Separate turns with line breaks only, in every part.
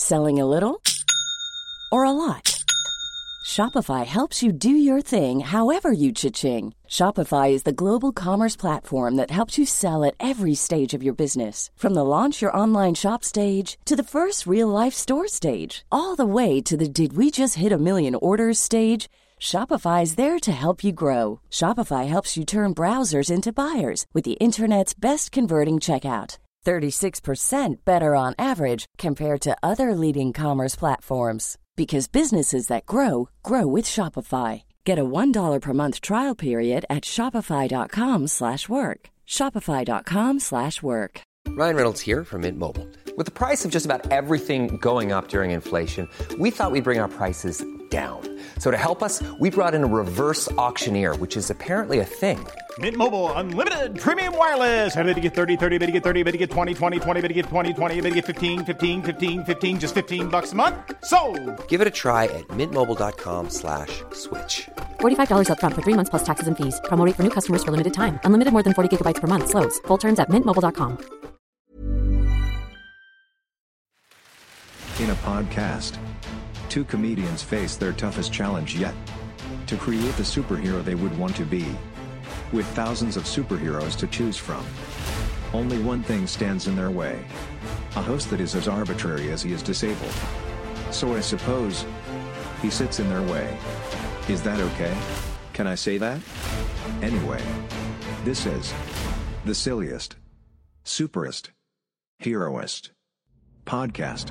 Selling a little or a lot? Shopify helps you do your thing however you cha-ching. Shopify is the global commerce platform that helps you sell at every stage of your business. From the launch your online shop stage to the first real-life store stage, all the way to the did we just hit a million orders stage. Shopify is there to help you grow. Shopify helps you turn browsers into buyers with the internet's best converting checkout. 36% better on average compared to other leading commerce platforms. Because businesses that grow, grow with Shopify. Get a $1 per month trial period at shopify.com/work. Shopify.com/work.
Ryan Reynolds here from Mint Mobile. With the price of just about everything going up during inflation, we thought we'd bring our prices down. So to help us, we brought in a reverse auctioneer, which is apparently a thing.
Mint Mobile Unlimited Premium Wireless. How to get 30, 30, bit to get 30, bit to get 20, 20, 20, bit to get 20, 20, bit to get 15, 15, 15, 15, just $15 a month? Sold!
Give it a try at mintmobile.com/switch.
$45 up front for 3 months plus taxes and fees. Promo rate for new customers for limited time. Unlimited more than 40 gigabytes per month. Slows full terms at mintmobile.com.
In a podcast, two comedians face their toughest challenge yet: to create the superhero they would want to be. With thousands of superheroes to choose from, only one thing stands in their way: a host that is as arbitrary as he is disabled. So I suppose he sits in their way. Is that okay? Can I say that? Anyway, this is the silliest, superest, heroist podcast.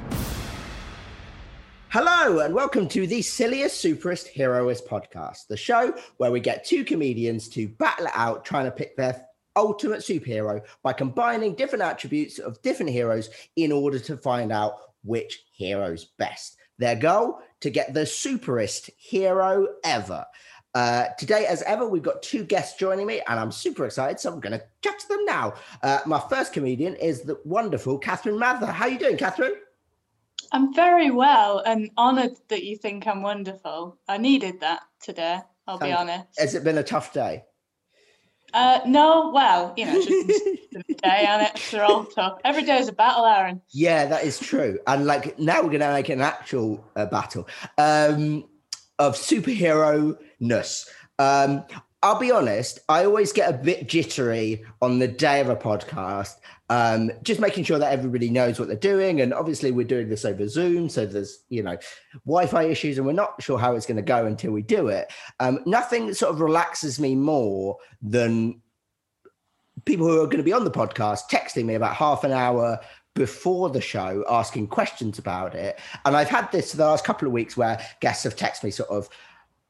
Hello and welcome to the Silliest, Superest, Heroist podcast, the show where we get two comedians to battle it out trying to pick their ultimate superhero by combining different attributes of different heroes in order to find out which hero's best. Their goal, to get the superest hero ever. Today, as ever, we've got two guests joining me and I'm super excited, so I'm going to chat to them now. My first comedian is the wonderful Catherine Mather. How are you doing, Catherine?
I'm very well and honoured that you think I'm wonderful. I needed that today, I'll be honest.
Has it been a tough day?
No, well, it's just a day and it's all tough. Every day is a battle, Aaron.
Yeah, that is true. And now we're going to make an actual battle of superhero-ness. I'll be honest, I always get a bit jittery on the day of a podcast, just making sure that everybody knows what they're doing. And obviously we're doing this over Zoom, so there's, Wi-Fi issues and we're not sure how it's going to go until we do it. Nothing sort of relaxes me more than people who are going to be on the podcast texting me about half an hour before the show, asking questions about it. And I've had this the last couple of weeks where guests have texted me sort of,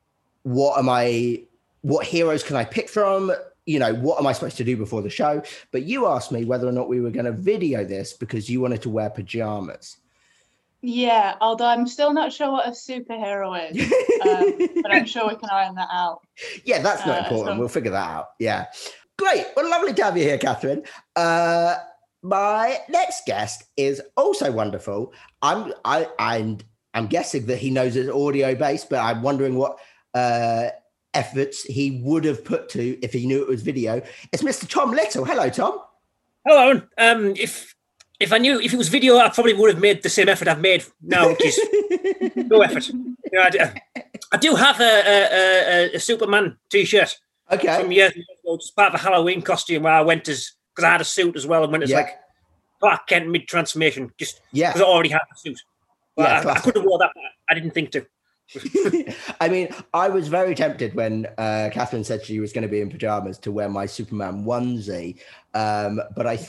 what heroes can I pick from? What am I supposed to do before the show? But you asked me whether or not we were going to video this because you wanted to wear pajamas.
Yeah, although I'm still not sure what a superhero is, but I'm sure we can iron that out.
Yeah, that's not important. We'll figure that out. Yeah. Great. Well, lovely to have you here, Catherine. My next guest is also wonderful. I'm guessing that he knows it's audio based, but I'm wondering what efforts he would have put to if he knew it was video. It's Mr. Tom Little. Hello, Tom.
Hello. If I knew if it was video, I probably would have made the same effort I've made now, which is no effort. I do have a Superman T-shirt.
Okay.
From years ago, just part of a Halloween costume where I went because I had a suit as well and went as Clark Kent mid-transformation, just because I already had the suit. But I could have worn that, but I didn't think to.
I mean, I was very tempted when Catherine said she was going to be in pajamas to wear my Superman onesie, but I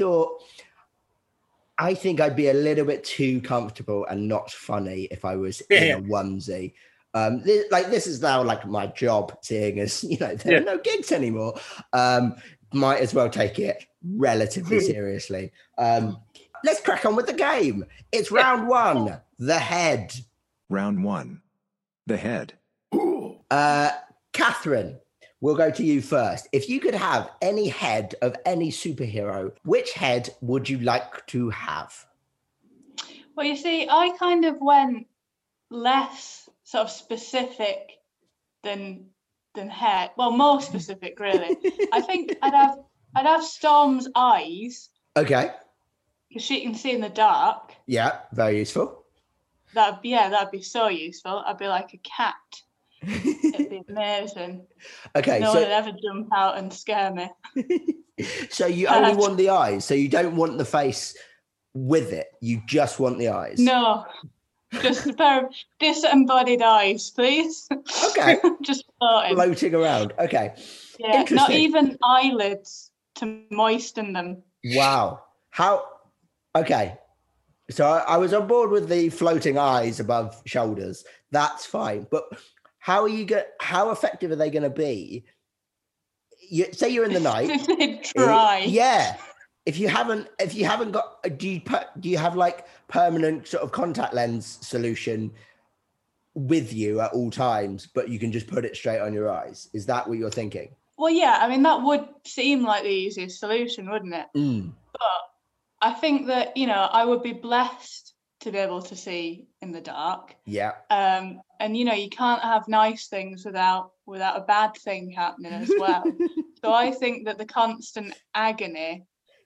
think I'd be a little bit too comfortable and not funny if I was in a onesie. This is now my job, seeing as there are no gigs anymore. Might as well take it relatively seriously. Let's crack on with the game. It's round one, the head.
Round one, the head.
Catherine, we'll go to you first. If you could have any head of any superhero, which head would you like to have?
Well, you see, I kind of went less sort of specific than head. Well, more specific, really. I think I'd have Storm's eyes.
Okay.
Because she can see in the dark.
Yeah, very useful.
that'd be so useful. I'd be like a cat. It'd be amazing.
Okay,
no one would ever jump out and scare me.
So you only want the eyes. So you don't want the face with it. You just want the eyes.
No, just a pair of disembodied eyes, please.
Okay.
Just floating
around. Okay.
Yeah, not even eyelids to moisten them.
Wow. Okay. So I was on board with the floating eyes above shoulders. That's fine. But how effective are they going to be? Say you're in the night.
Try.
Yeah. If you haven't got, do you have like permanent sort of contact lens solution with you at all times, but you can just put it straight on your eyes? Is that what you're thinking?
Well, yeah. I mean, that would seem like the easiest solution, wouldn't it? But I think that, I would be blessed to be able to see in the dark.
Yeah.
And you can't have nice things without a bad thing happening as well. So I think that the constant agony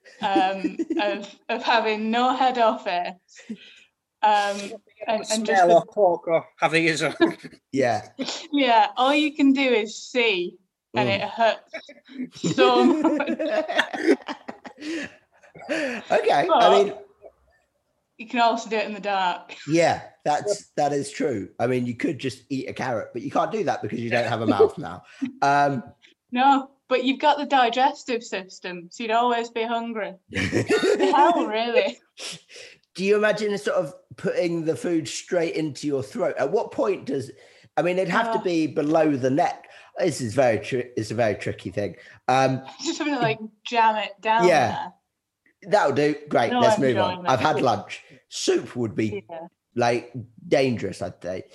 of having no head or face, and
smell
just
or talk or have ears on.
Yeah.
Yeah. All you can do is see, and it hurts so much.
Okay.
But
I mean,
you can also do it in the dark.
Yeah, that is true. I mean, you could just eat a carrot, but you can't do that because you don't have a mouth now.
No, but you've got the digestive system, so you'd always be hungry. Hell, really?
Do you imagine sort of putting the food straight into your throat? At what point it'd have to be below the neck. This is it's a very tricky thing.
Just having to like jam it down there.
That'll do. Great.
No,
Let's move on. I've had lunch. Soup would be like dangerous, I'd say.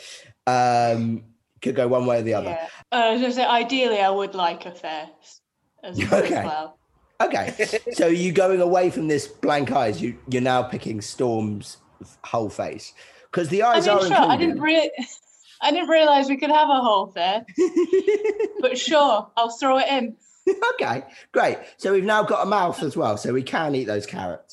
Could go one way or the other.
Yeah. I was going to say, ideally, I would like a face as well.
Okay. So you going away from this blank eyes? You're now picking Storm's whole face because the eyes are. Sure.
I didn't realize we could have a whole face, but sure, I'll throw it in.
Okay, great. So we've now got a mouth as well, so we can eat those carrots.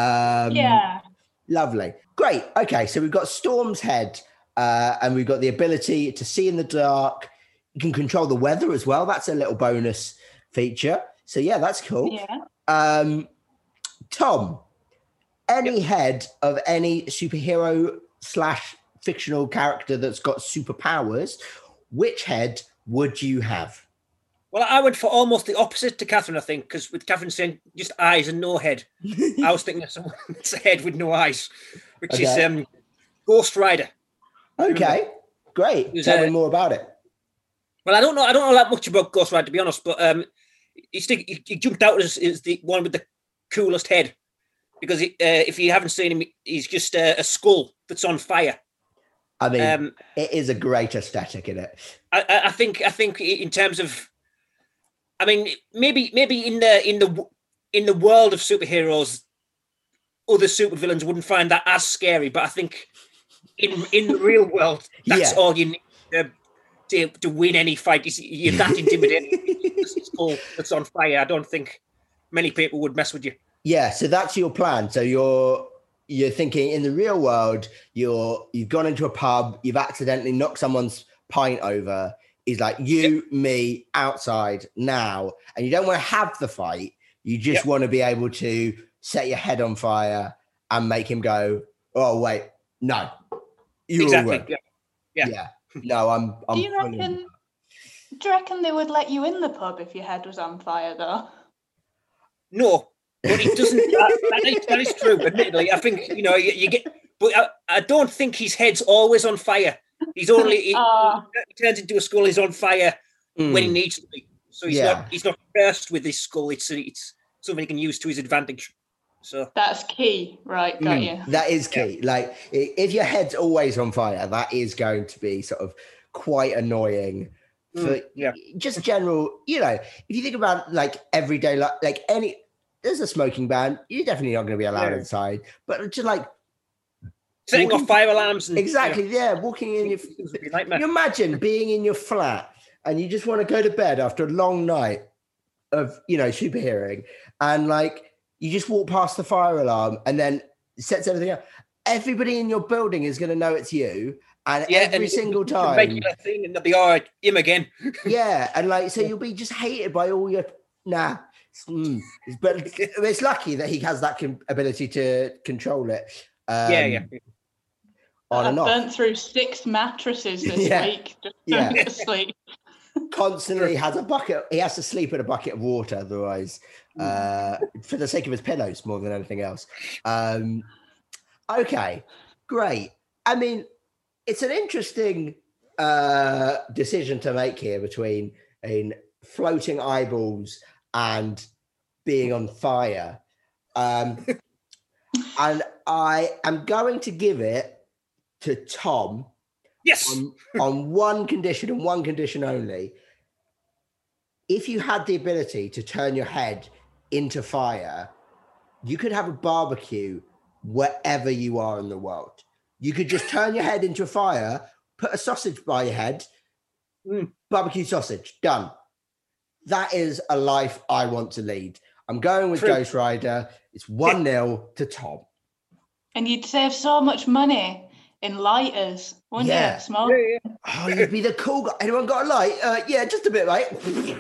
Yeah.
Lovely. Great. Okay, so we've got Storm's head, and we've got the ability to see in the dark. You can control the weather as well. That's a little bonus feature. So yeah, that's cool.
Yeah.
Tom, any head of any superhero / fictional character that's got superpowers, which head would you have?
Well, I went for almost the opposite to Catherine, I think, because with Catherine saying just eyes and no head, I was thinking of someone's head with no eyes, which is Ghost Rider.
Okay, great. Tell me more about it.
Well, I don't know that much about Ghost Rider, to be honest, but he jumped out as the one with the coolest head, because if you haven't seen him, he's just a skull that's on fire.
I mean, it is a great aesthetic in it.
I think in terms of, I mean, maybe in the world of superheroes, other supervillains wouldn't find that as scary. But I think in the real world, that's all you need to win any fight. You're that intimidating. It's cool. It's on fire. I don't think many people would mess with you.
Yeah, so that's your plan. So you're thinking in the real world, you've gone into a pub, you've accidentally knocked someone's pint over. He's like, me, outside now. And you don't want to have the fight. You just want to be able to set your head on fire and make him go, oh, wait, no.
Exactly. Yeah.
No, I'm
do you reckon they would let you in the pub if your head was on fire, though?
No, but it doesn't. that is true, admittedly. I think, you get, but I don't think his head's always on fire. He's only he turns into a skull. He's on fire when he needs to be. So he's not cursed with his skull. It's something he can use to his advantage. So
that's key, right? Got you.
That is key. Yeah. Like if your head's always on fire, that is going to be sort of quite annoying. For just general, if you think about like everyday life, like there's a smoking ban. You're definitely not going to be allowed inside, but just like.
Setting off fire alarms. And,
exactly, walking in your... You imagine being in your flat and you just want to go to bed after a long night of, superheroing, and like you just walk past the fire alarm and then sets everything up. everybody in your building is going to know it's you, and
Yeah,
every single
it's a
time,
regular thing, and they'll be all right, him again.
yeah, and like so you'll be just hated by all your but it's lucky that he has that ability to control it.
Yeah.
On
I've
and off.
burnt through 6 mattresses this week just trying to sleep.
Constantly has a bucket. He has to sleep in a bucket of water, otherwise, for the sake of his pillows more than anything else. Okay, great. I mean, it's an interesting decision to make here between floating eyeballs and being on fire. And I am going to give it to Tom.
Yes.
On one condition and one condition only. If you had the ability to turn your head into fire, you could have a barbecue wherever you are in the world. You could just turn your head into a fire, put a sausage by your head, barbecue sausage, done. That is a life I want to lead. I'm going with Ghost Rider. It's 1-0 to Tom.
And you'd save so much money in lighters, wouldn't you? Smoke.
Yeah.
Oh, you'd be the cool guy. Anyone got a light? Yeah, just a bit, mate.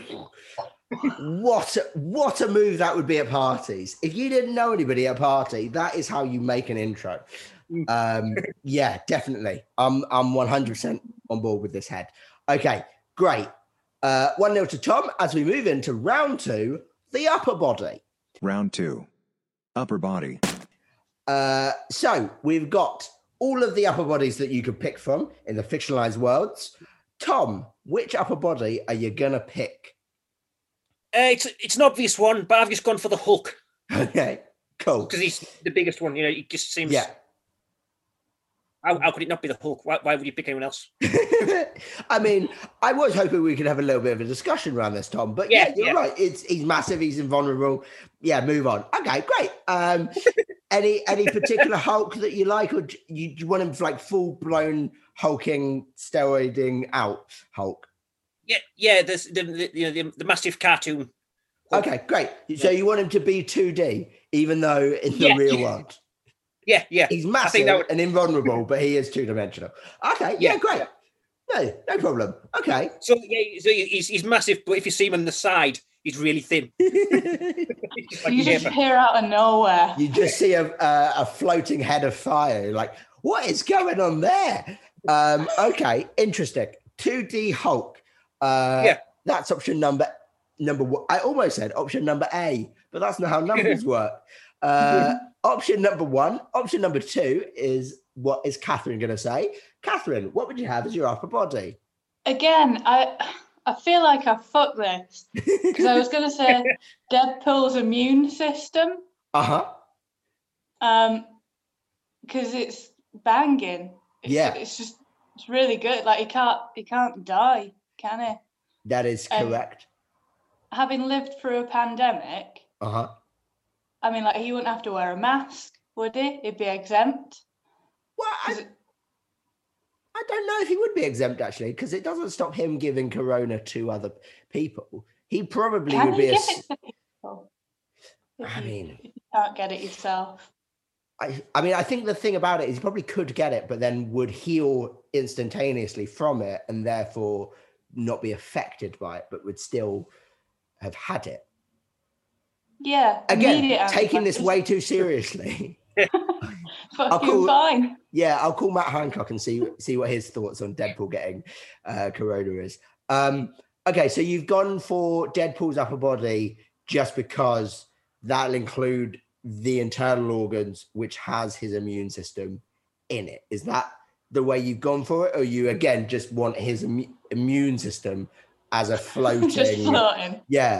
What a move that would be at parties. If you didn't know anybody at a party, that is how you make an intro. Yeah, definitely. I'm 100% on board with this head. Okay, great. 1-0 to Tom as we move into round 2, the upper body.
Round 2. Upper body.
So we've got all of the upper bodies that you could pick from in the fictionalized worlds. Tom, which upper body are you going to pick?
It's an obvious one, but I've just gone for the Hulk.
Okay, cool.
Because he's the biggest one. It just seems...
Yeah.
How could it not be the Hulk? Why would you pick anyone else?
I mean, I was hoping we could have a little bit of a discussion around this, Tom. But yeah, you're right. He's massive. He's invulnerable. Yeah, move on. Okay, great. Any particular Hulk that you like, or you want him for like full blown hulking, steroiding out Hulk?
Yeah. There's the massive cartoon Hulk.
Okay, great. So you want him to be 2D, even though in the real world.
Yeah.
He's massive and invulnerable, but he is 2-dimensional. Okay, yeah, great. No problem. Okay.
So he's massive, but if you see him on the side, he's really thin.
You just appear out of nowhere.
You just see a floating head of fire. You're like, what is going on there? Okay, interesting. 2D Hulk. That's option number 1. I almost said option number A, but that's not how numbers work. Option number 1. Option number 2 is what is Catherine going to say? Catherine, what would you have as your upper body?
Again, I feel like I fucked this because I was going to say Deadpool's immune system. Because it's banging. It's really good. Like he can't die, can he?
That is correct.
Having lived through a pandemic. I mean, like, he wouldn't have to wear a mask, would he? He'd be exempt.
Well, I don't know if he would be exempt, actually, because it doesn't stop him giving corona to other people. He probably would be
give it to people if you can't get it yourself.
I mean, I think the thing about it is he probably could get it, but then would heal instantaneously from it and therefore not be affected by it, but would still have had it.
Yeah.
Again, taking this way too seriously.
Fine.
Yeah, I'll call Matt Hancock and see what his thoughts on Deadpool getting corona is. Okay, so you've gone for Deadpool's upper body just because that'll include the internal organs, which has his immune system in it. Is that the way you've gone for it, or you again just want his immune system as a floating?
Just floating.
Yeah.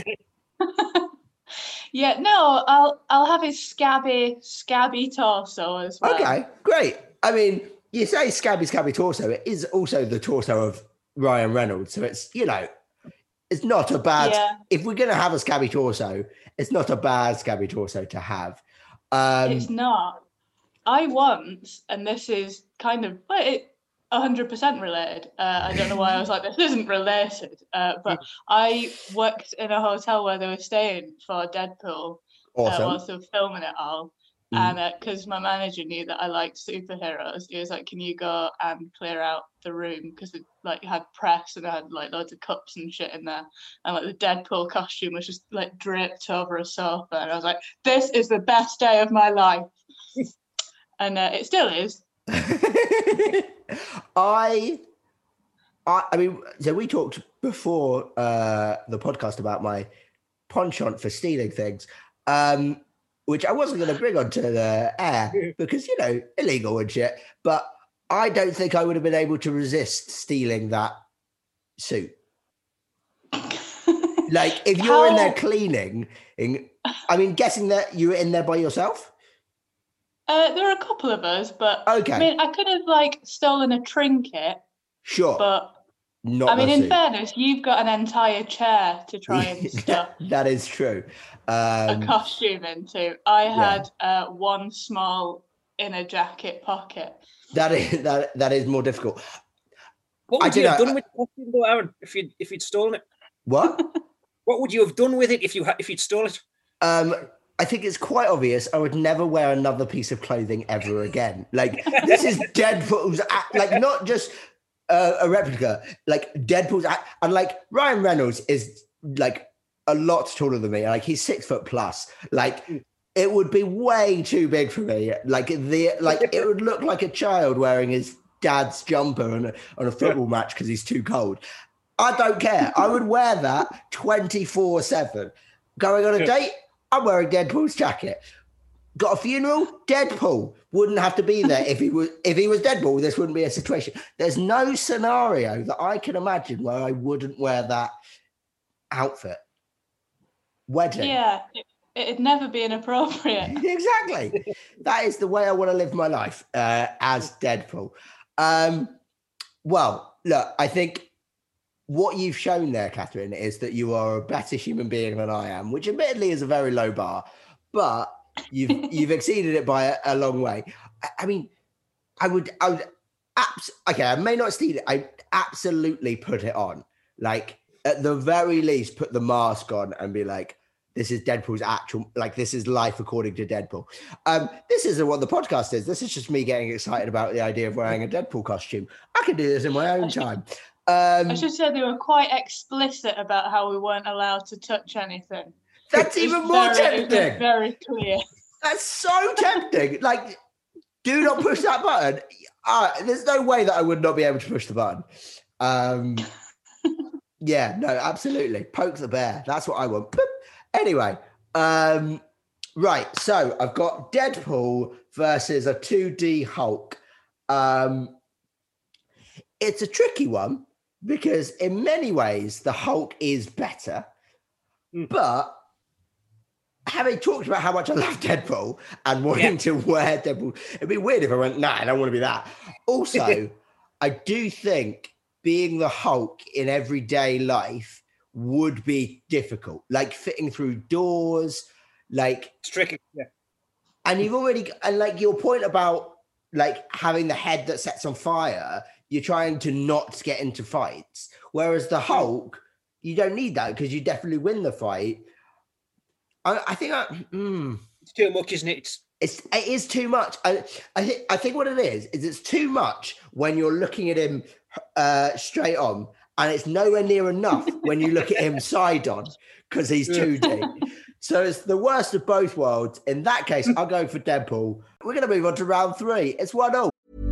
Yeah, no, I'll have his scabby torso as well.
Okay, great. I mean, you say scabby torso. It is also the torso of Ryan Reynolds, so it's it's not a bad. Yeah. If we're gonna have a scabby torso, it's not a bad scabby torso to have.
It's not. I once, and this is kind of 100% related. I don't know why I was like, this isn't related. But I worked in a hotel where they were staying for Deadpool whilst they were filming it all. And because my manager knew that I liked superheroes, he was like, "Can you go and clear out the room?" Because it like had press and I had like loads of cups and shit in there, and like the Deadpool costume was just like draped over a sofa, and I was like, "This is the best day of my life," and it still is.
I mean, so we talked before the podcast about my penchant for stealing things. Which I wasn't going to bring onto the air because, you know, illegal and shit. But I don't think I would have been able to resist stealing that suit. Like, if you're in there cleaning, I mean, guessing that you were in there by yourself?
There are a couple of us, but
okay.
I mean, I could have like stolen a trinket.
Sure.
But
not
I mean, in
suit.
fairness, you've got an entire chair to try and stuff.
That is true.
A costume into. I had one small inner jacket pocket.
That is more difficult.
What would you have done with the costume, though, Aaron, if you'd stolen it?
What?
What would you have done with it if you'd stolen it?
I think it's quite obvious. I would never wear another piece of clothing ever again. Like, this is Deadpool's like, not just a replica, like Deadpool's and like Ryan Reynolds is like a lot taller than me. Like, he's 6 foot plus. Like, it would be way too big for me. Like, it would look like a child wearing his dad's jumper on a football match because he's too cold. I don't care. I would wear that 24/7. Going on a date, I'm wearing Deadpool's jacket. Got a funeral, Deadpool wouldn't have to be there. If he was Deadpool, this wouldn't be a situation. There's no scenario that I can imagine where I wouldn't wear that outfit. Wedding.
Yeah, it'd never be inappropriate.
Exactly. That is the way I want to live my life as Deadpool. Well, look, I think what you've shown there, Catherine, is that you are a better human being than I am, which admittedly is a very low bar, but you've exceeded it by a long way. I mean, I may not steal it. I absolutely put it on. Like, at the very least, put the mask on and be like, this is Deadpool's actual, like, this is life according to Deadpool. This isn't what the podcast is. This is just me getting excited about the idea of wearing a Deadpool costume. I can do this in my own time.
I should say they were quite explicit about how we weren't allowed to touch anything.
That's even more tempting.
Very clear. That's
so tempting. Like, do not push that button. There's no way that I would not be able to push the button. Yeah, no, absolutely. Poke the bear. That's what I want. Boop. Anyway, right. So I've got Deadpool versus a 2D Hulk. It's a tricky one because in many ways the Hulk is better, but having talked about how much I love Deadpool and wanting to wear Deadpool, it'd be weird if I went, nah, I don't want to be that. Also, I do think being the Hulk in everyday life would be difficult, like fitting through doors, like
it's tricky. Yeah.
And like your point about like having the head that sets on fire, you're trying to not get into fights. Whereas the Hulk, you don't need that because you definitely win the fight. I think
it's too much, isn't it?
It is too much. I think what it is it's too much when you're looking at him straight on, and it's nowhere near enough when you look at him side on because he's 2D. So it's the worst of both worlds. In that case, I'll go for Deadpool. We're going to move on to round 3. It's 1-0.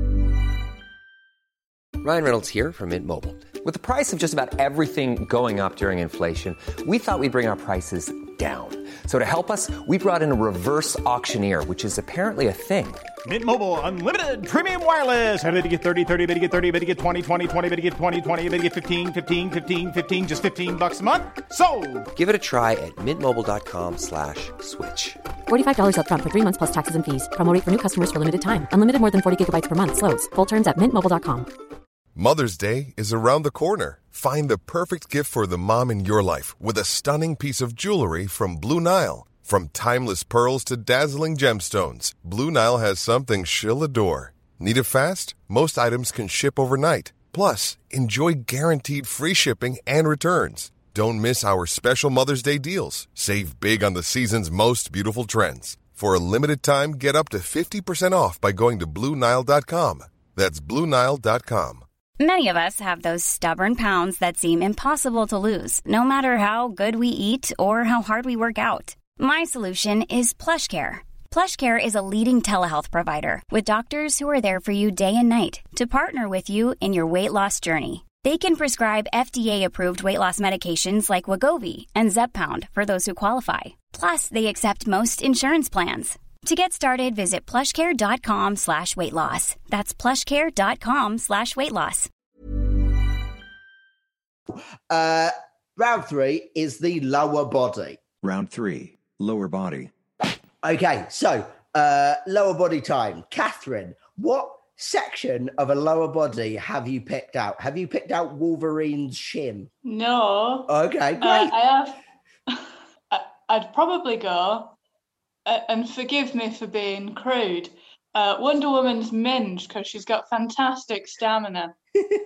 Ryan Reynolds here from Mint Mobile. With the price of just about everything going up during inflation, we thought we'd bring our prices down. So to help us, we brought in a reverse auctioneer, which is apparently a thing.
Mint Mobile Unlimited Premium Wireless. How to get 30, 30, bit to get 30, bit to get 20, 20, 20, bit to get 20, 20, bit to get 15, 15, 15, 15, just $15 a month? Sold!
Give it a try at mintmobile.com/switch.
$45 up front for 3 months plus taxes and fees. Promo rate for new customers for limited time. Unlimited more than 40 gigabytes per month. Slows full terms at mintmobile.com.
Mother's Day is around the corner. Find the perfect gift for the mom in your life with a stunning piece of jewelry from Blue Nile. From timeless pearls to dazzling gemstones, Blue Nile has something she'll adore. Need it fast? Most items can ship overnight. Plus, enjoy guaranteed free shipping and returns. Don't miss our special Mother's Day deals. Save big on the season's most beautiful trends. For a limited time, get up to 50% off by going to BlueNile.com. That's BlueNile.com.
Many of us have those stubborn pounds that seem impossible to lose, no matter how good we eat or how hard we work out. My solution is PlushCare. PlushCare is a leading telehealth provider with doctors who are there for you day and night to partner with you in your weight loss journey. They can prescribe FDA-approved weight loss medications like Wegovy and Zepbound for those who qualify. Plus, they accept most insurance plans. To get started, visit plushcare.com/weightloss. That's plushcare.com/weightloss.
Round 3 is the lower body.
Round 3, lower body.
Okay, so lower body time. Catherine, what section of a lower body have you picked out? Have you picked out Wolverine's shin?
No.
Okay, great.
I have. I'd probably go, and forgive me for being crude, Wonder Woman's minge, because she's got fantastic stamina.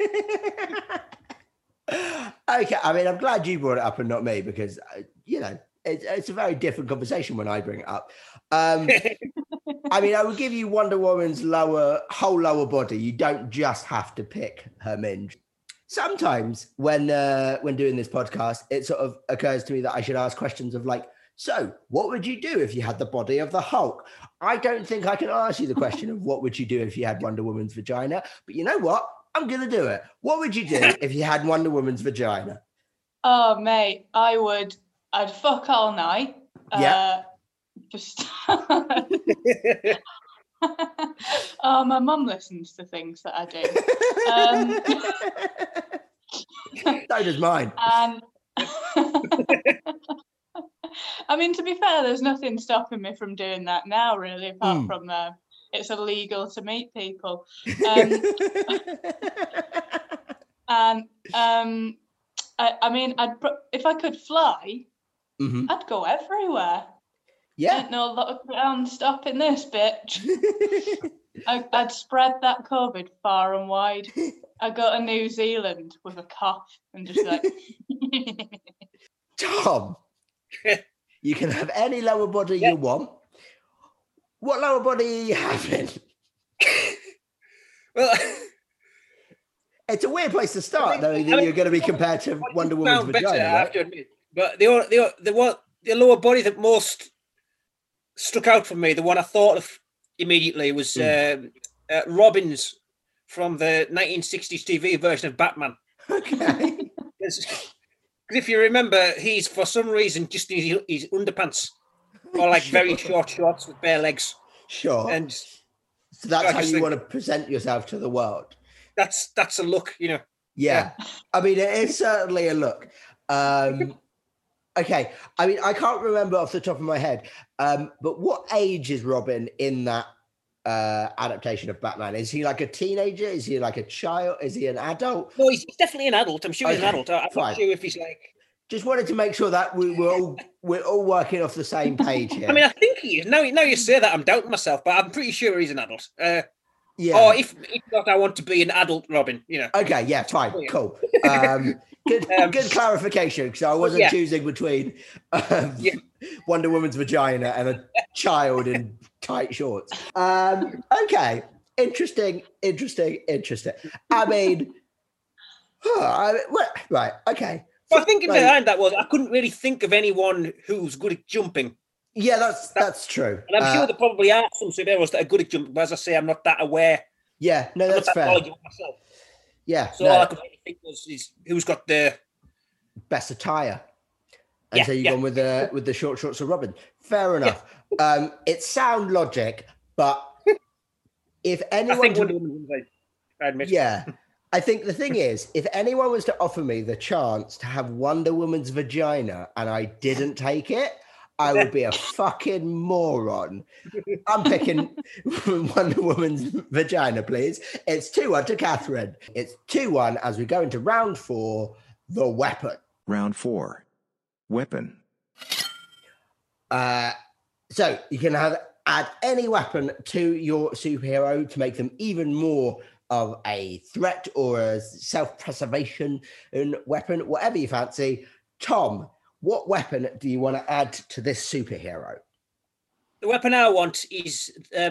Okay, I mean, I'm glad you brought it up and not me, because, it's a very different conversation when I bring it up. I mean, I would give you Wonder Woman's whole lower body. You don't just have to pick her minge. Sometimes when doing this podcast, it sort of occurs to me that I should ask questions of like, so what would you do if you had the body of the Hulk? I don't think I can ask you the question of what would you do if you had Wonder Woman's vagina, but you know what? I'm going to do it. What would you do if you had Wonder Woman's vagina?
Oh, mate, I'd fuck all night.
Yeah.
Oh, my mum listens to things that I do.
So does mine.
And I mean, to be fair, there's nothing stopping me from doing that now, really, apart from it's illegal to meet people. I mean, if I could fly, I'd go everywhere.
Yeah.
Ain't no lockdown stopping this, bitch. I'd spread that COVID far and wide. I'd go to New Zealand with a cough and just like...
Tom, you can have any lower body you want. What lower body are you having?
Well...
It's a weird place to start, though, that you're going to be compared to Wonder Woman's vagina,
better,
right?
I have to admit. But the lower body that most struck out for me, the one I thought of immediately was Robin's from the 1960s TV version of Batman.
Okay.
Because if you remember, he's for some reason just in his underpants or like very short shorts with bare legs.
Sure.
And
so that's how you want to present yourself to the world.
That's a look, you know.
Yeah. I mean, it is certainly a look. Okay. I mean, I can't remember off the top of my head, but what age is Robin in that adaptation of Batman? Is he like a teenager? Is he like a child? Is he an adult?
No, he's definitely an adult. I'm sure he's an adult. I'm not sure if he's like...
Just wanted to make sure that we're all working off the same page here.
I mean, I think he is. Now you say that, I'm doubting myself, but I'm pretty sure he's an adult.
Yeah.
Or if not, I want to be an adult Robin, you know.
Okay, yeah, fine, cool. Good clarification, because I wasn't choosing between Wonder Woman's vagina and a child in tight shorts. Okay, interesting. I mean, right, okay.
Well, thinking behind that was I couldn't really think of anyone who's good at jumping.
Yeah, that's true.
And I'm sure there probably are some superheroes that are good at jumping, but as I say, I'm not that aware.
Yeah, no, that's fair.
Myself.
Yeah.
So all I could really think was who's got the
best attire. And so you've gone with the short shorts of Robin. Fair enough. Yeah. It's sound logic, but if anyone...
I think Wonder Woman, I admit.
Yeah. I think the thing is, if anyone was to offer me the chance to have Wonder Woman's vagina and I didn't take it, I would be a fucking moron. I'm picking Wonder Woman's vagina, please. It's 2-1 to Catherine. It's 2-1 as we go into round 4, the weapon.
Round 4, weapon.
So you can add any weapon to your superhero to make them even more of a threat or a self-preservation weapon, whatever you fancy. Tom, what weapon do you want to add to this superhero?
The weapon I want is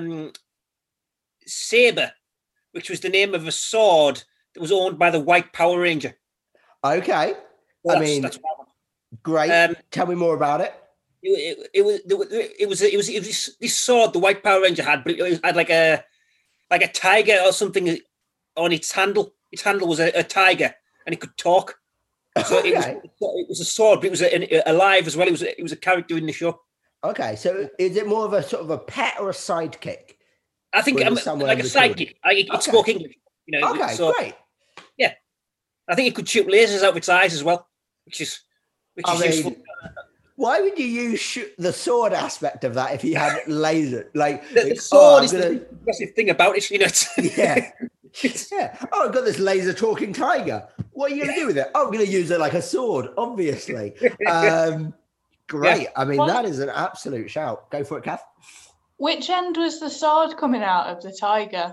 Saber, which was the name of a sword that was owned by the White Power Ranger.
Okay.
That's what I want.
Great. Tell me more about it.
It was this sword the White Power Ranger had, but it had like a tiger or something on its handle. Its handle was a tiger, and it could talk. So it was a sword, but it was alive as well. It was a character in the show.
Okay, so is it more of a sort of a pet or a sidekick?
I think like a sidekick. It spoke English.
Great.
Yeah, I think it could shoot lasers out of its eyes as well, which is useful.
Why would you use the sword aspect of that if you had laser? Like
the sword is the impressive thing about it,
Yeah. Yeah. Oh, I've got this laser talking tiger. What are you going to do with it? Oh, I'm going to use it like a sword, obviously. Great. Yeah. I mean, that is an absolute shout. Go for it, Kath.
Which end was the sword coming out of the tiger?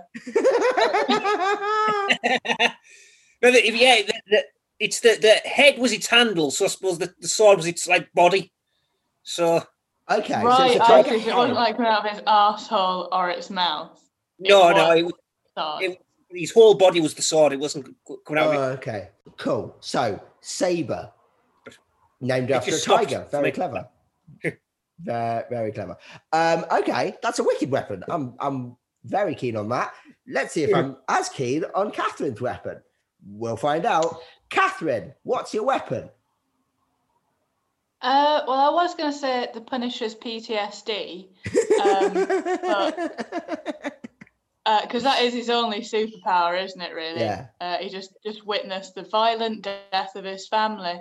It's the head was its handle, so I suppose the sword was its like body. So
okay,
right. It wasn't like coming out of its arsehole or its mouth.
His whole body was the sword. It wasn't coming out.
Okay, cool. So Saber, named after a tiger. Very clever. Very, very clever. Okay, that's a wicked weapon. I'm very keen on that. Let's see if I'm as keen on Catherine's weapon. We'll find out. Catherine, what's your weapon?
Well, I was going to say the Punisher's PTSD, because that is his only superpower, isn't it? Really?
Yeah.
He just witnessed the violent death of his family.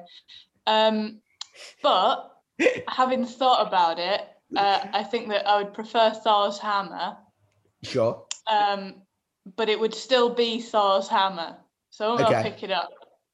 But having thought about it, I think that I would prefer Thor's hammer.
Sure.
But it would still be Thor's hammer, so I'm gonna pick it up.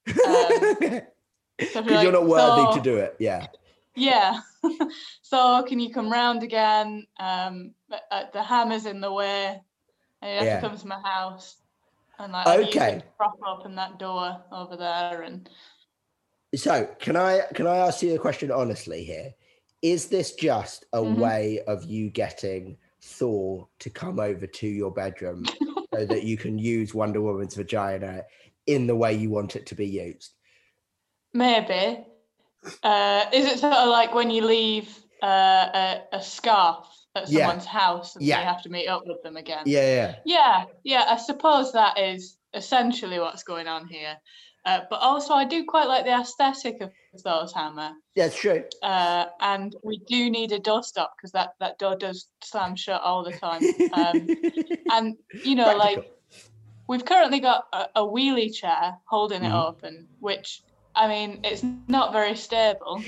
Because you're not worthy to do it. Yeah.
Yeah. So can you come round again? The hammer's in the way, and you have to come to my house. And I use it to prop open that door over there. And
so can I ask you a question honestly here? Is this just a way of you getting Thor to come over to your bedroom so that you can use Wonder Woman's vagina in the way you want it to be used?
Maybe. Is it sort of like when you leave a scarf at someone's house and you have to meet up with them again?
Yeah.
I suppose that is essentially what's going on here. But also, I do quite like the aesthetic of Thor's hammer.
That's true.
And we do need a doorstop because that door does slam shut all the time. And like we've currently got a wheelie chair holding it open, which, I mean, it's not very stable.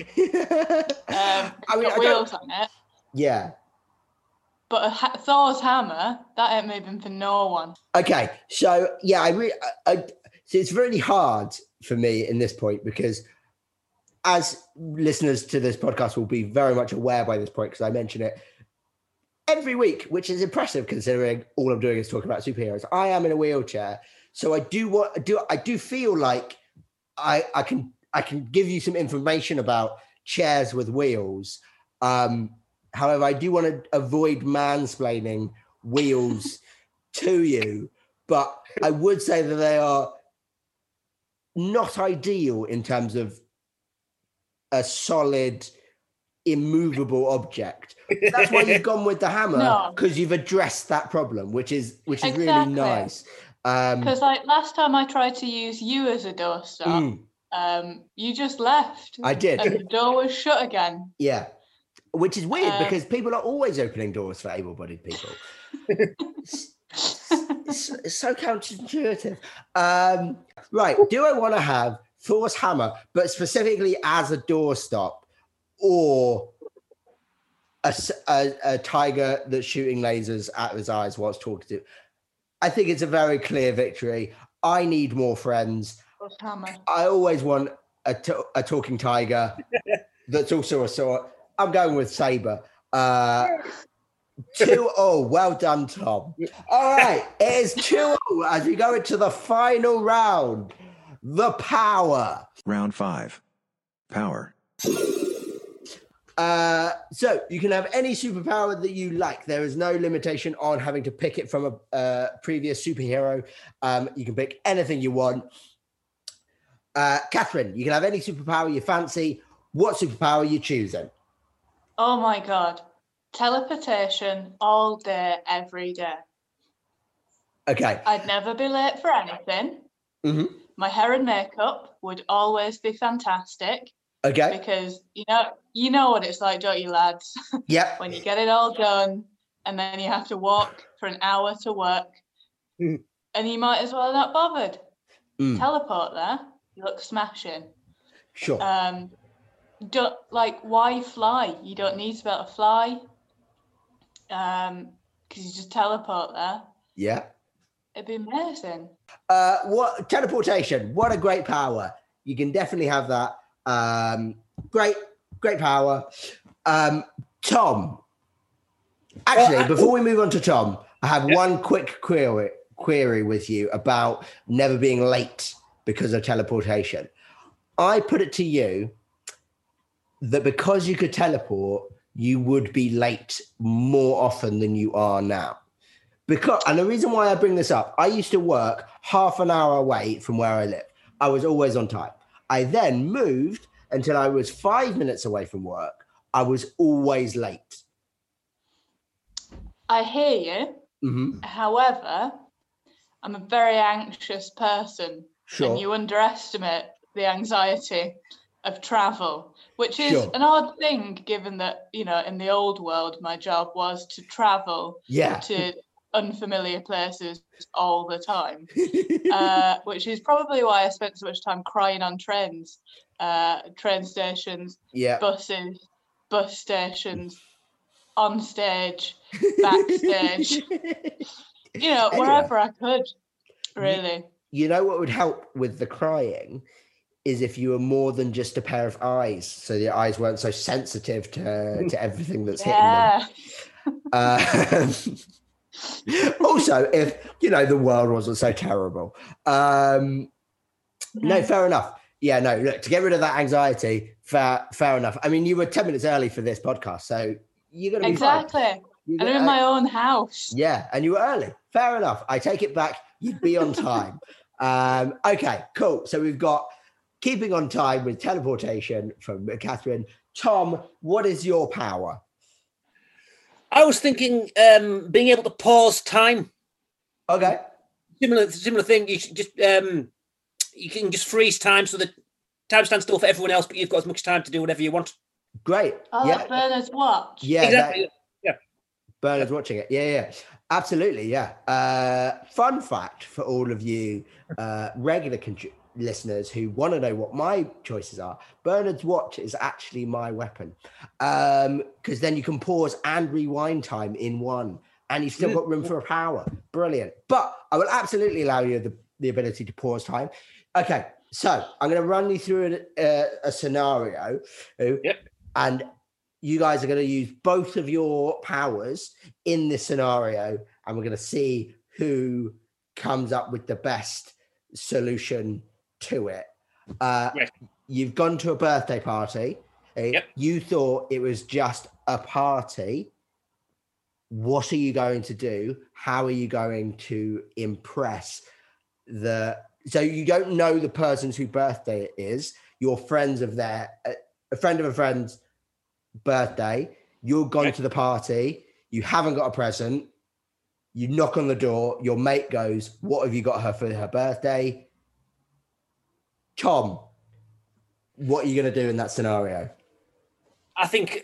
Got wheels on it.
Yeah.
But Thor's hammer, that ain't moving for no one.
Okay, so yeah, so it's really hard for me in this point because, as listeners to this podcast will be very much aware by this point, because I mention it every week, which is impressive considering all I'm doing is talking about superheroes. I am in a wheelchair, so I do feel like I can give you some information about chairs with wheels. However, I do want to avoid mansplaining wheels to you, but I would say that they are not ideal in terms of a solid, immovable object. That's why you've gone with the hammer, because you've addressed that problem, which is really nice.
Because like last time I tried to use you as a doorstop, you just left.
I did,
and the door was shut again.
Yeah, which is weird because people are always opening doors for able-bodied people. It's so counterintuitive. Right, do I want to have Thor's hammer, but specifically as a doorstop, or a tiger that's shooting lasers at his eyes whilst talking to? I think it's a very clear victory. I need more friends.
Thor's hammer.
I always want a talking tiger that's also a sword. I'm going with Saber. 2-0. Well done, Tom. All right, it is 2-0 as we go into the final round. The power.
Round 5. Power.
So you can have any superpower that you like. There is no limitation on having to pick it from a previous superhero. You can pick anything you want. Catherine, you can have any superpower you fancy. What superpower are you choosing?
Oh my God. Teleportation all day, every day.
Okay.
I'd never be late for anything.
Mm-hmm.
My hair and makeup would always be fantastic.
Okay.
Because you know what it's like, don't you, lads?
Yep.
When you get it all done and then you have to walk for an hour to work, and you might as well not bothered. Teleport there, you look smashing.
Sure.
Don't why fly? You don't need to be able to fly. Because you just teleport there.
Yeah.
It'd be amazing.
What teleportation? What a great power! You can definitely have that. Great power. Tom. Actually, before we move on to Tom, I have one quick query with you about never being late because of teleportation. I put it to you that because you could teleport, you would be late more often than you are now. And the reason why I bring this up, I used to work half an hour away from where I live. I was always on time. I then moved until I was 5 minutes away from work. I was always late.
I hear you.
Mm-hmm.
However, I'm a very anxious person.
Sure.
And you underestimate the anxiety of travel, which is an odd thing given that, in the old world, my job was to travel to unfamiliar places all the time, which is probably why I spent so much time crying on trains, train stations, buses, bus stations, on stage, backstage, wherever I could, really.
You know what would help with the crying is if you were more than just a pair of eyes, so your eyes weren't so sensitive to everything that's hitting them. Also, if the world wasn't so terrible. No, fair enough. Yeah, no, look, to get rid of that anxiety, fair enough. I mean, you were 10 minutes early for this podcast, so you're going to be
exactly.
fine.
And I'm in my own house.
Yeah, and you were early. Fair enough. I take it back. You'd be on time. Okay, cool. So we've got keeping on time with teleportation from Catherine. Tom, what is your power?
I was thinking being able to pause time.
Okay.
Similar thing. You should just you can just freeze time so that time stands still for everyone else, but you've got as much time to do whatever you want.
Great.
Like Bernard's watch.
Yeah,
exactly.
Bernard's watching it. Yeah. Absolutely. Yeah. Fun fact for all of you regular listeners who want to know what my choices are. Bernard's watch is actually my weapon, because then you can pause and rewind time in one, and you've still got room for a power. Brilliant. But I will absolutely allow you the ability to pause time. Okay, so I'm going to run you through a scenario, and you guys are going to use both of your powers in this scenario, and we're going to see who comes up with the best solution to it. You've gone to a birthday party. You thought it was just a party. What are you going to do? How are you going to impress so you don't know the person's whose birthday it is. You're friends of a friend of a friend's birthday. You've gone to the party. You haven't got a present. You knock on the door. Your mate goes, "What have you got her for her birthday?" Tom, what are you going to do in that scenario?
I think.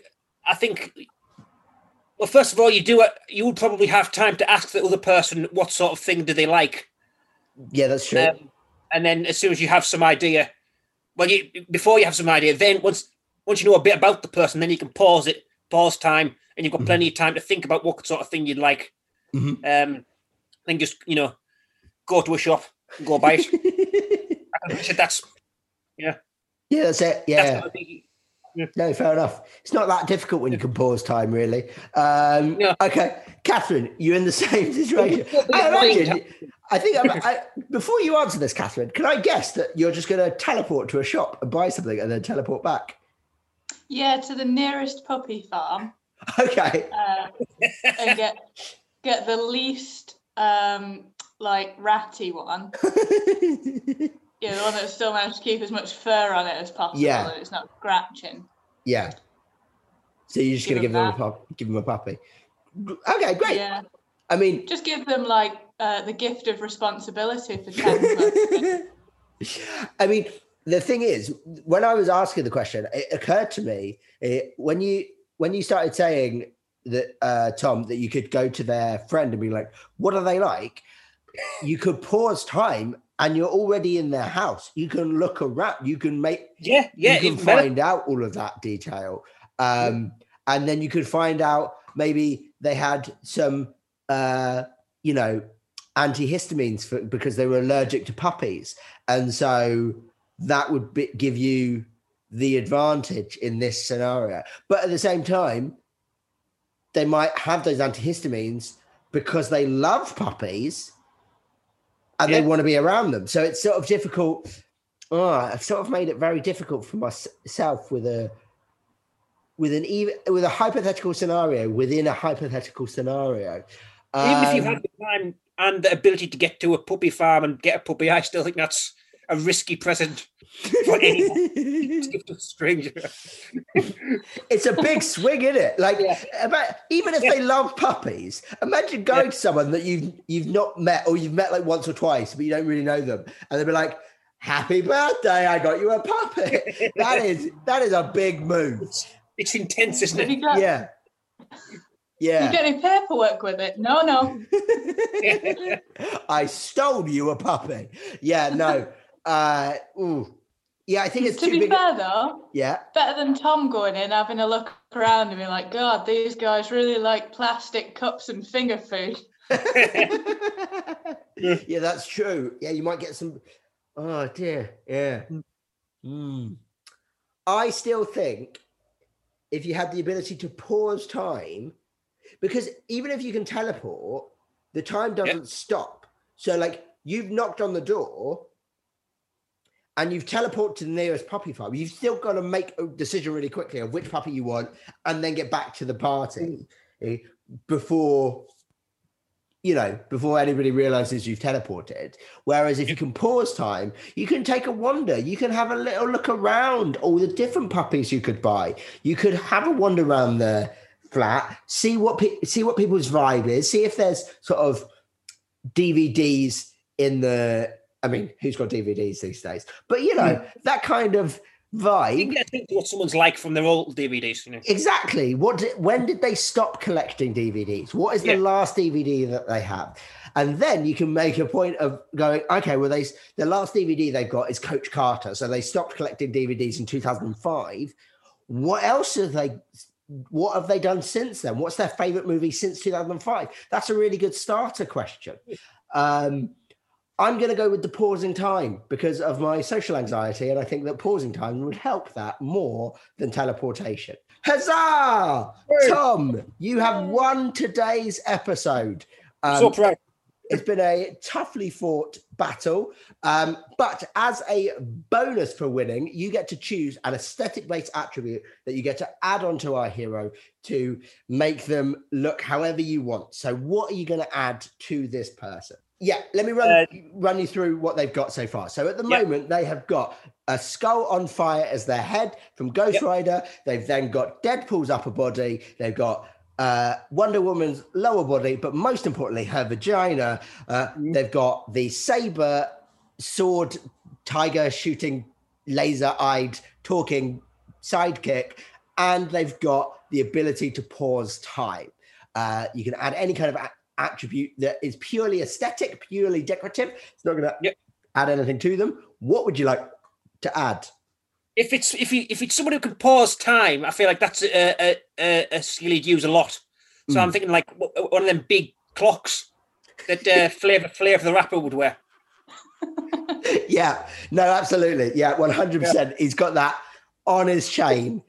Well, first of all, you would probably have time to ask the other person what sort of thing do they like.
Yeah, that's true.
And then, as soon as you have some idea, before you have some idea, then once you know a bit about the person, then you can pause time, and you've got plenty of time to think about what sort of thing you'd like. Then just go to a shop and go buy it. That's
that's it. Yeah. No, fair enough. It's not that difficult when you can pause time, really. Okay, Catherine, you're in the same situation. I think before you answer this, Catherine, can I guess that you're just going to teleport to a shop and buy something and then teleport back?
Yeah, to the nearest puppy farm.
Okay.
And get the least like ratty one. Yeah, the one that still managed to keep as much fur on it as possible, and it's not scratching.
Yeah. So you're just gonna give them a puppy. Okay, great.
Yeah.
I mean,
just give them like the gift of responsibility for 10 months.
I mean, the thing is, when I was asking the question, it occurred to me when you started saying that, Tom, that you could go to their friend and be like, "What are they like?" You could pause time, and you're already in their house. You can look around. You can you can find out all of that detail, and then you could find out maybe they had some, antihistamines because they were allergic to puppies, and so that would give you the advantage in this scenario. But at the same time, they might have those antihistamines because they love puppies and they want to be around them. So it's sort of difficult. I've sort of made it very difficult for myself with a hypothetical scenario within a hypothetical scenario.
Even if you had the time and the ability to get to a puppy farm and get a puppy, I still think that's a risky present for anyone to give to a stranger.
It's a big swing, isn't it? Like, even if they love puppies, imagine going to someone that you've not met, or you've met like once or twice, but you don't really know them, and they'll be like, "Happy birthday! I got you a puppy." That is a big move.
It's intense, isn't it?
Yeah.
You get any paperwork with it? No.
I stole you a puppy. Yeah, no. Yeah, I think it's
to be fair though.
Yeah.
Better than Tom going in, having a look around and being like, "God, these guys really like plastic cups and finger food."
Yeah, that's true. Yeah, you might get some. Oh dear. Yeah. I still think if you had the ability to pause time, because even if you can teleport, the time doesn't stop. So like you've knocked on the door and you've teleported to the nearest puppy farm. You've still got to make a decision really quickly of which puppy you want and then get back to the party before anybody realizes you've teleported. Whereas if you can pause time, you can take a wander. You can have a little look around all the different puppies you could buy. You could have a wander around the flat, see what people's vibe is, see if there's sort of DVDs in the. I mean, who's got DVDs these days? But that kind of vibe.
You get to what someone's like from their old DVDs.
Exactly. When did they stop collecting DVDs? What is the last DVD that they have? And then you can make a point of going, okay, well, the last DVD they've got is Coach Carter, so they stopped collecting DVDs in 2005. What have they done since then? What's their favorite movie since 2005? That's a really good starter question. I'm going to go with the pausing time because of my social anxiety, and I think that pausing time would help that more than teleportation. Huzzah! Tom, you have won today's episode.
So proud.
It's been a toughly fought battle, but as a bonus for winning, you get to choose an aesthetic-based attribute that you get to add onto our hero to make them look however you want. So what are you going to add to this person? Yeah, let me run you through what they've got so far. So at the moment, they have got a skull on fire as their head from Ghost Rider. They've then got Deadpool's upper body. They've got Wonder Woman's lower body, but most importantly, her vagina. They've got the saber, sword, tiger shooting, laser-eyed, talking sidekick, and they've got the ability to pause time. You can add any kind of attribute that is purely aesthetic, purely decorative. It's not going to add anything to them. What would you like to add?
If it's someone who can pause time, I feel like that's a skill you'd use a lot. So I'm thinking like one of them big clocks that Flavor the Rapper would wear.
Yeah, no, absolutely. Yeah, 100%. He's got that on his chain.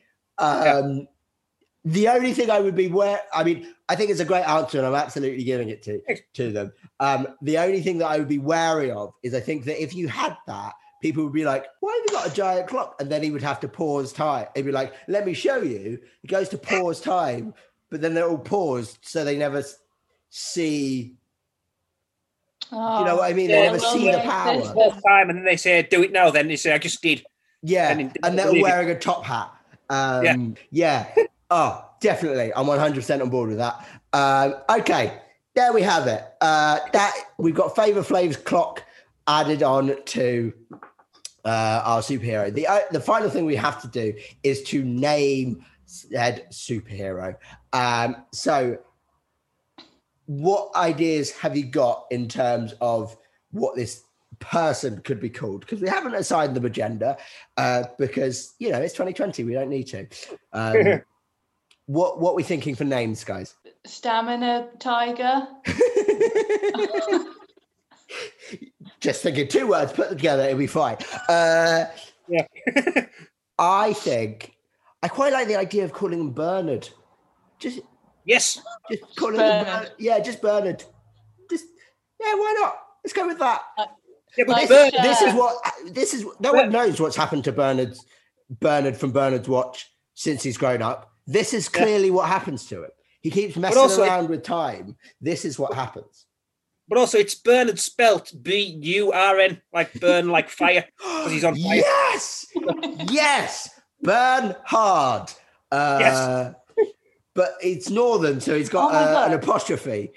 The only thing I would be I think it's a great answer and I'm absolutely giving it to them. The only thing that I would be wary of is I think that if you had that, people would be like, why have you got a giant clock? And then he would have to pause time. He'd be like, let me show you. He goes to pause time, but then they're all paused, so they never see.
Oh,
you know what I mean? They never see the power.
Pause time, and then they say, do it now. Then they say, I just did.
Yeah, and they're wearing a top hat. Yeah. Oh, definitely. I'm 100% on board with that. Okay, there we have it. That we've got Flavor Flav's clock added on to our superhero. The final thing we have to do is to name said superhero. So what ideas have you got in terms of what this person could be called? Because we haven't assigned them a gender because, you know, it's 2020. We don't need to. What are we thinking for names, guys?
Stamina Tiger.
Just thinking 2 words put together, it'll be fine. I think I quite like the idea of calling him Bernard. Just calling him Bernard. Yeah, just Bernard. Why not? Let's go with that. This is no one knows what's happened to Bernard from Bernard's Watch since he's grown up. This is clearly what happens to him. He keeps messing around with time. This is what happens.
But also, it's Bernard spelt B-U-R-N, like burn like fire, because he's on fire.
Yes, burn hard. Yes. But it's northern, so he's got an apostrophe.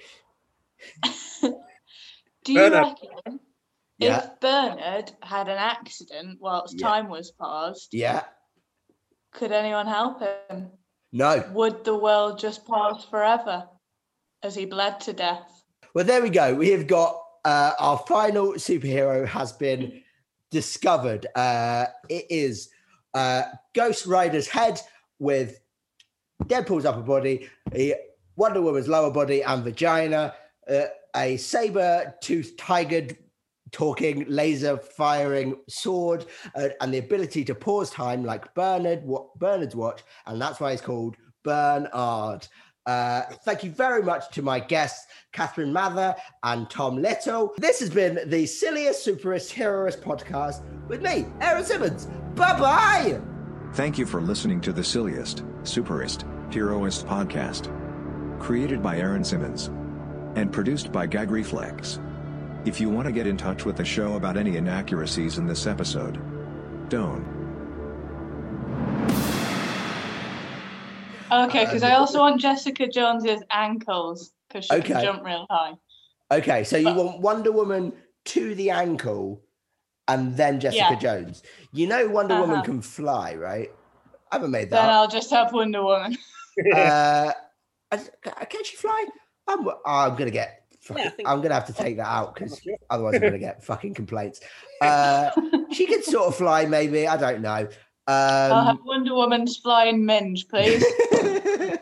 Do you reckon if Bernard had an accident whilst time was paused, could anyone help him?
No.
Would the world just pause forever as he bled to death?
Well, there we go. We have got our final superhero has been discovered. It is Ghost Rider's head with Deadpool's upper body, Wonder Woman's lower body and vagina, a saber-toothed tiger talking laser firing sword, and the ability to pause time like Bernard's watch, and that's why it's called Bernard. Thank you very much to my guests, Catherine Mather and Tom Little. This has been the silliest, superest, heroist podcast with me, Aaron Simmons. Bye-bye!
Thank you for listening to the silliest, superest, heroist podcast. Created by Aaron Simmons. And produced by Gag Reflex. If you want to get in touch with the show about any inaccuracies in this episode, don't.
Okay, because I also want Jessica Jones's ankles, because she can jump real high.
Okay, so you want Wonder Woman to the ankle and then Jessica Jones. You know Wonder Woman can fly, right? I haven't made that
Then
up.
I'll just have Wonder Woman.
Can she fly? I'm going to get... I'm going to have to take that out because otherwise I'm going to get fucking complaints. She could sort of fly, maybe. I don't know.
I'll have Wonder Woman's flying minge, please.